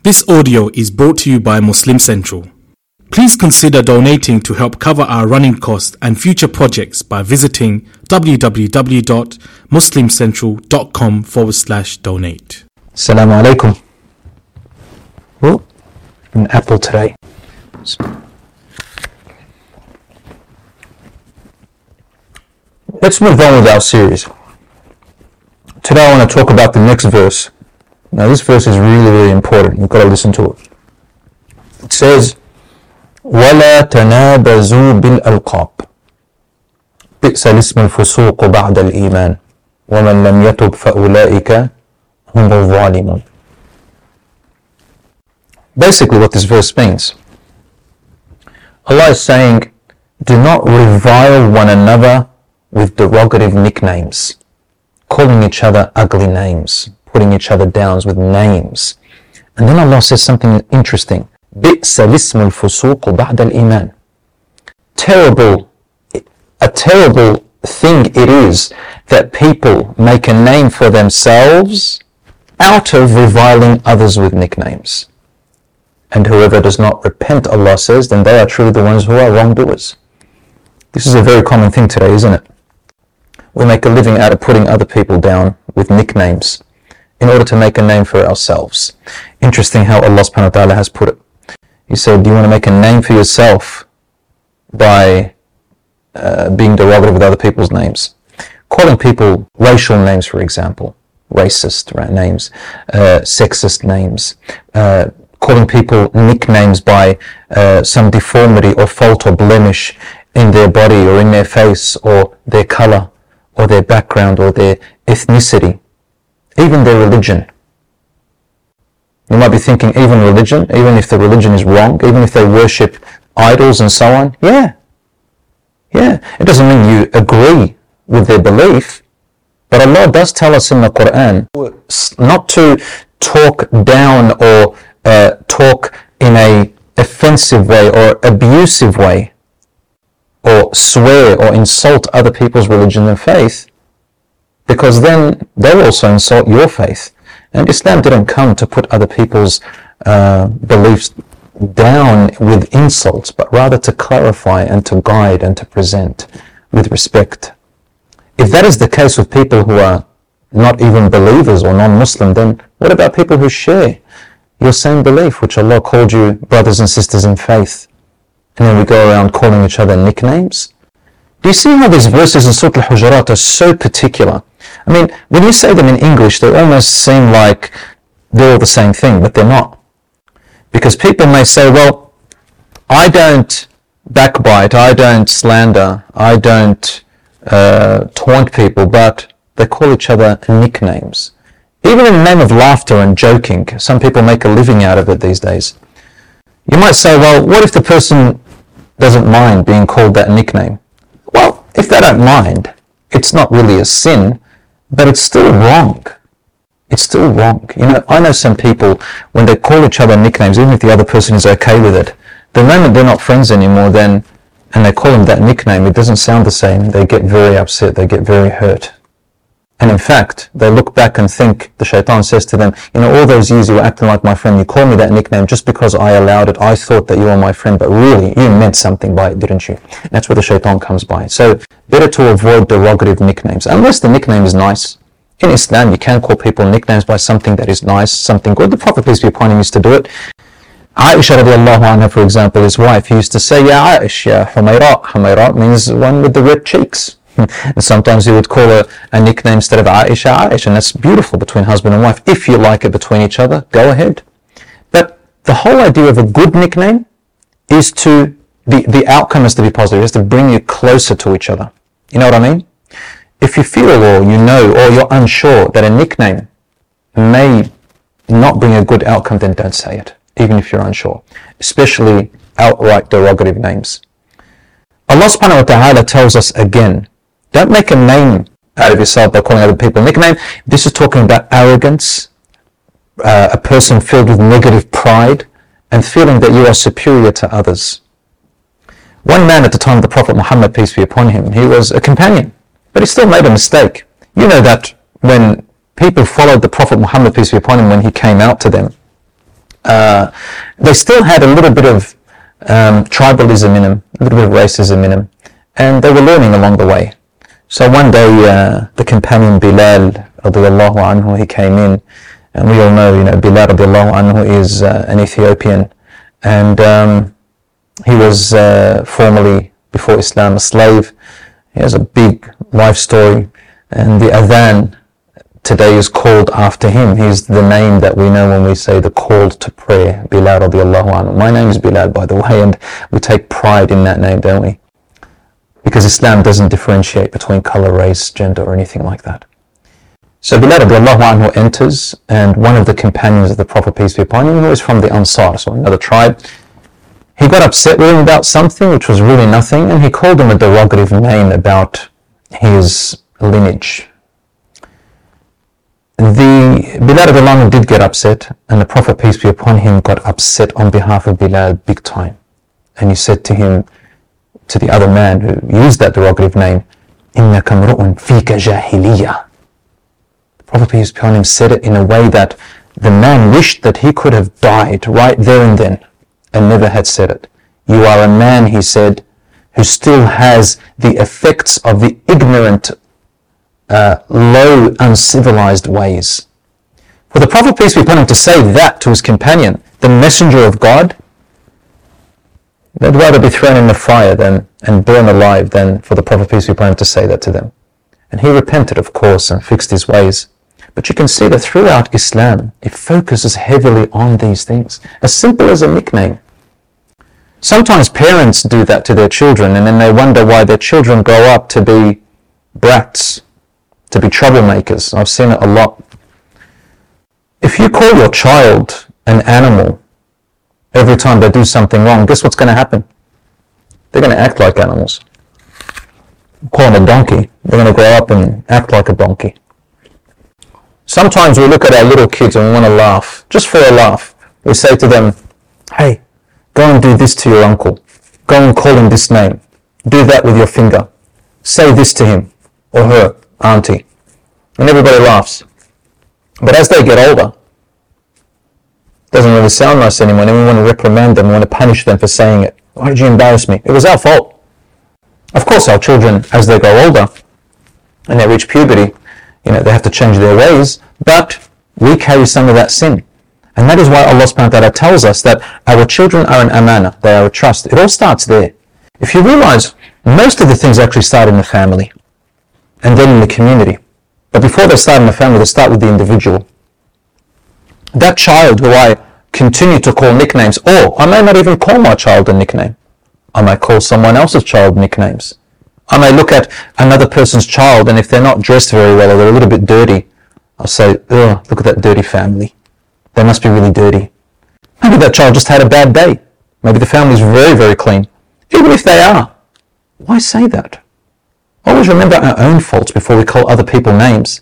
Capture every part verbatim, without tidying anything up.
This audio is brought to you by Muslim Central. Please consider donating to help cover our running costs and future projects by visiting www.muslimcentral.com forward slash donate. Assalamu alaikum. Oh, an apple today. Let's move on with our series. Today I want to talk about the next verse. Now this verse is really, really important. You've got to listen to it. It says, وَلَا تَنَابَزُوا بِالْأَلْقَابِ بِئْسَ الْإِسْمُ الْفُسُوقُ بَعْدَ الْإِيمَانِ وَمَنْ لَمْ يَتُبْ فَأُولَئِكَ هُمُ الظَّالِمُونَ. Basically what this verse means, Allah is saying, do not revile one another with derogative nicknames, calling each other ugly names, putting each other down with names. And then Allah says something interesting. بِئْسَ الْإِسْمُ الْفُسُوقُ بَعْدَ الْإِيمَانِ. Terrible, a terrible thing it is that people make a name for themselves out of reviling others with nicknames. And whoever does not repent, Allah says, then they are truly the ones who are wrongdoers. This is a very common thing today, isn't it? We make a living out of putting other people down with nicknames in order to make a name for ourselves. Interesting how Allah subhanahu wa ta'ala has put it. He said, do you want to make a name for yourself by uh, being derogative with other people's names? Calling people racial names, for example, racist right, names, uh, sexist names, uh, calling people nicknames by uh, some deformity or fault or blemish in their body or in their face or their color or their background or their ethnicity, even their religion. You might be thinking, even religion, even if the religion is wrong, even if they worship idols and so on, yeah, yeah, it doesn't mean you agree with their belief, but Allah does tell us in the Quran not to talk down or uh, talk in a offensive way or abusive way, or swear or insult other people's religion and faith, because then they'll also insult your faith. And Islam didn't come to put other people's uh, beliefs down with insults, but rather to clarify and to guide and to present with respect. If that is the case with people who are not even believers or non-Muslim, then what about people who share your same belief, which Allah called you brothers and sisters in faith? And then we go around calling each other nicknames. Do you see how these verses in Surah Al-Hujurat are so particular? I mean, when you say them in English, they almost seem like they're all the same thing, but they're not. Because people may say, well, I don't backbite, I don't slander, I don't uh, taunt people, but they call each other nicknames. Even in the name of laughter and joking, some people make a living out of it these days. You might say, well, what if the person doesn't mind being called that nickname? Well, if they don't mind, it's not really a sin, but it's still wrong. It's still wrong. You know, I know some people, when they call each other nicknames, even if the other person is okay with it, the moment they're not friends anymore, then, and they call them that nickname, it doesn't sound the same. They get very upset. They get very hurt. And in fact, they look back and think, the shaitan says to them, you know, all those years you were acting like my friend, you called me that nickname just because I allowed it. I thought that you were my friend, but really, you meant something by it, didn't you? And that's where the shaitan comes by. So, better to avoid derogative nicknames, unless the nickname is nice. In Islam, you can call people nicknames by something that is nice, something good. The Prophet, peace be upon him, used to do it. Aisha radiallahu anha, for example, his wife, he used to say, Ya Aish, Ya Humayra. Humayra means one with the red cheeks. And sometimes he would call her a nickname instead of Aisha, Aisha, and that's beautiful between husband and wife. If you like it between each other, go ahead. But the whole idea of a good nickname is to, the, the outcome is to be positive, is to bring you closer to each other. You know what I mean? If you feel or you know or you're unsure that a nickname may not bring a good outcome, then don't say it, even if you're unsure, especially outright derogative names. Allah subhanahu wa ta'ala tells us again, don't make a name out of yourself by calling other people a nickname. This is talking about arrogance, uh, a person filled with negative pride, and feeling that you are superior to others. One man at the time of the Prophet Muhammad, peace be upon him, he was a companion, but he still made a mistake. You know that when people followed the Prophet Muhammad, peace be upon him, when he came out to them, uh, they still had a little bit of um, tribalism in them, a little bit of racism in them, and they were learning along the way. So one day, uh, the companion Bilal, radiallahu anhu, he came in, and we all know, you know, Bilal radiallahu anhu is uh, an Ethiopian, and um, he was uh, formerly, before Islam, a slave. He has a big life story, and the adhan today is called after him. He's the name that we know when we say the call to prayer, Bilal radiallahu anhu. My name is Bilal, by the way, and we take pride in that name, don't we? Because Islam doesn't differentiate between color, race, gender, or anything like that. So Bilal radiallahu anhu enters, and one of the companions of the Prophet, peace be upon him, who is from the Ansar, so another tribe, he got upset with him about something which was really nothing, and he called him a derogative name about his lineage. The Bilal radiallahu anhu did get upset, and the Prophet, peace be upon him, got upset on behalf of Bilal big time. And he said to him, to the other man who used that derogative name, إِنَّكَ امْرُؤٌ فِيكَ جَاهِلِيَّةٌ. The Prophet, peace be upon him, said it in a way that the man wished that he could have died right there and then and never had said it. You are a man, he said, who still has the effects of the ignorant, uh, low, uncivilized ways. For the Prophet, peace be upon him, to say that to his companion, the messenger of God, they'd rather be thrown in the fire than and burn alive than for the Prophet, peace be upon him, to say that to them. And he repented, of course, and fixed his ways. But you can see that throughout Islam, it focuses heavily on these things. As simple as a nickname. Sometimes parents do that to their children, and then they wonder why their children grow up to be brats, to be troublemakers. I've seen it a lot. If you call your child an animal every time they do something wrong, guess what's going to happen? They're going to act like animals. Call them a donkey, they're going to grow up and act like a donkey. Sometimes we look at our little kids and we want to laugh, just for a laugh. We say to them, hey, go and do this to your uncle. Go and call him this name. Do that with your finger. Say this to him or her, auntie. And everybody laughs. But as they get older, it doesn't really sound nice anymore. And we want to reprimand them, we want to punish them for saying it. Why did you embarrass me? It was our fault. Of course, our children, as they grow older and they reach puberty, you know, they have to change their ways, but we carry some of that sin. And that is why Allah subhanahu wa ta'ala tells us that our children are an amana, they are a trust. It all starts there. If you realize, most of the things actually start in the family and then in the community. But before they start in the family, they start with the individual. That child who I continue to call nicknames, or I may not even call my child a nickname. I might call someone else's child nicknames. I may look at another person's child, and if they're not dressed very well or they're a little bit dirty, I'll say, oh, look at that dirty family. They must be really dirty. Maybe that child just had a bad day. Maybe the family's very, very clean. Even if they are, why say that? Always remember our own faults before we call other people names.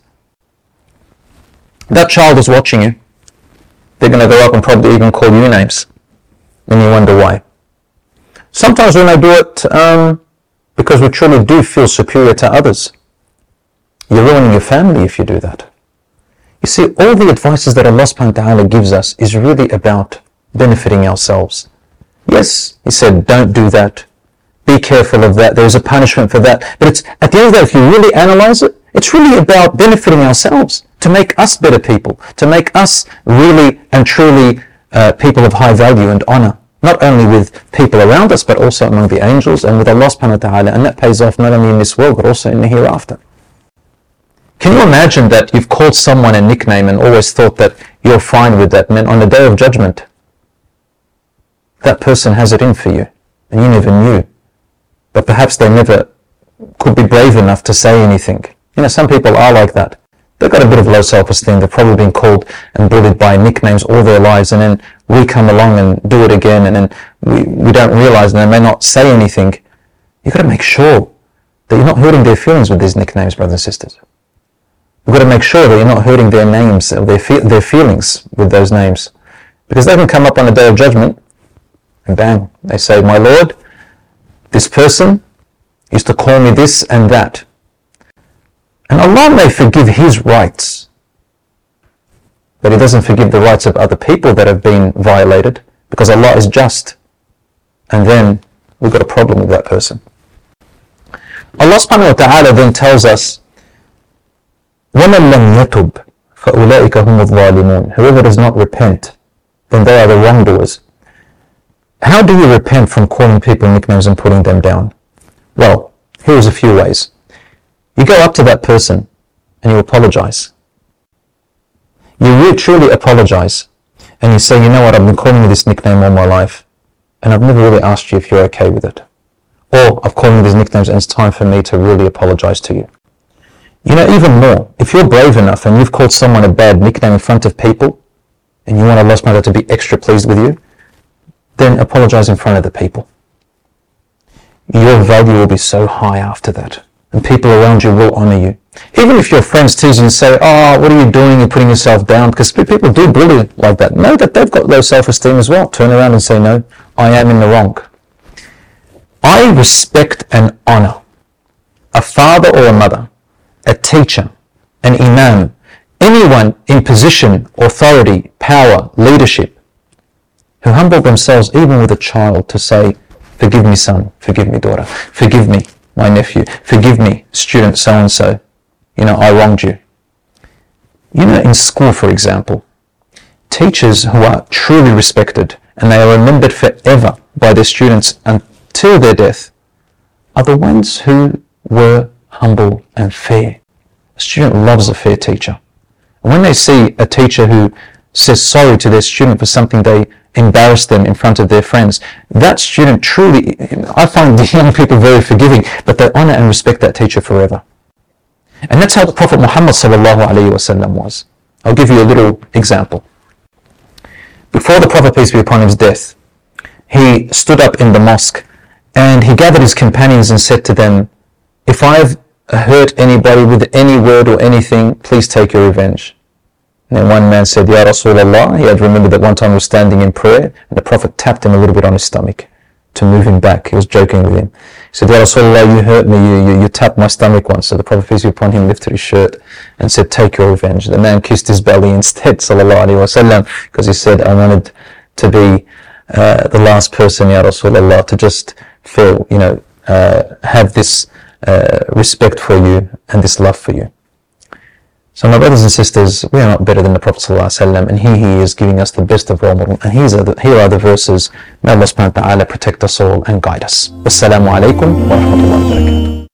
That child is watching you. They're going to go up and probably even call you names. And you wonder why. Sometimes we may do it um, because we truly do feel superior to others. You're ruining your family if you do that. You see, all the advices that Allah subhanahu wa ta'ala gives us is really about benefiting ourselves. Yes, He said, don't do that. Be careful of that. There's a punishment for that. But it's at the end of the day, if you really analyze it, it's really about benefiting ourselves, to make us better people, to make us really and truly uh, people of high value and honor, not only with people around us, but also among the angels and with Allah subhanahu wa ta'ala. And that pays off not only in this world, but also in the hereafter. Can you imagine that you've called someone a nickname and always thought that you're fine with that, and then on the day of judgment, that person has it in for you, and you never knew. But perhaps they never could be brave enough to say anything. You know, some people are like that. They've got a bit of low self-esteem. They've probably been called and bullied by nicknames all their lives, and then we come along and do it again, and then we, we don't realize, and they may not say anything. You've got to make sure that you're not hurting their feelings with these nicknames, brothers and sisters. You've got to make sure that you're not hurting their names, or their, fe- their feelings with those names. Because they can come up on the day of judgment, and bang, they say, my Lord, this person used to call me this and that. And Allah may forgive his rights. but he doesn't forgive the rights of other people that have been violated, because Allah is just. And then we've got a problem with that person. Allah subhanahu wa ta'ala then tells us, وَمَنْ لَمْ يَتُبْ فَأُولَٰئِكَ هُمُ الظَّالِمُونَ. Whoever does not repent, then they are the wrongdoers. How do you repent from calling people nicknames and putting them down? Well, here's a few ways. You go up to that person and you apologize. You really truly apologize and you say, you know what, I've been calling you this nickname all my life and I've never really asked you if you're okay with it. Or I've called you these nicknames and it's time for me to really apologize to you. You know, even more, if you're brave enough and you've called someone a bad nickname in front of people and you want Allah subhanahu wa ta'ala to be extra pleased with you, then apologize in front of the people. Your value will be so high after that, and people around you will honor you. Even if your friends tease you and say, oh, what are you doing? You're putting yourself down, because people do bully like that. Know that they've got low self-esteem as well. Turn around and say, no, I am in the wrong. I respect and honor a father or a mother, a teacher, an imam, anyone in position, authority, power, leadership, who humble themselves even with a child to say, forgive me son, forgive me daughter, forgive me my nephew, forgive me student so-and-so, you know, I wronged you. You know, in school, for example, teachers who are truly respected and they are remembered forever by their students until their death are the ones who were humble and fair. A student loves a fair teacher. And when they see a teacher who says sorry to their student for something they embarrassed them in front of their friends, that student truly, I find the young people very forgiving, but they honor and respect that teacher forever. And that's how the Prophet Muhammad sallallahu alaihi wasallam was. I'll give you a little example. Before the Prophet, peace be upon his death, he stood up in the mosque and he gathered his companions and said to them, if I've hurt anybody with any word or anything, please take your revenge. And then one man said, Ya Rasulullah, he had remembered that one time he was standing in prayer and the Prophet tapped him a little bit on his stomach to move him back. He was joking with him. He said, Ya Rasulullah, you hurt me, you, you, you tapped my stomach once. So the Prophet, peace be upon him, lifted his shirt and said, take your revenge. The man kissed his belly instead, sallallahu alayhi wa sallam, because he said, I wanted to be uh, the last person, Ya Rasulullah, to just feel, you know, uh, have this uh, respect for you and this love for you. So my brothers and sisters, we are not better than the Prophet ﷺ, and here he is giving us the best of role model. And here are the, here are the verses. May Allah subhanahu wa ta'ala protect us all and guide us. Wassalamu alaikum wa rahmatullahi wa barakatuh.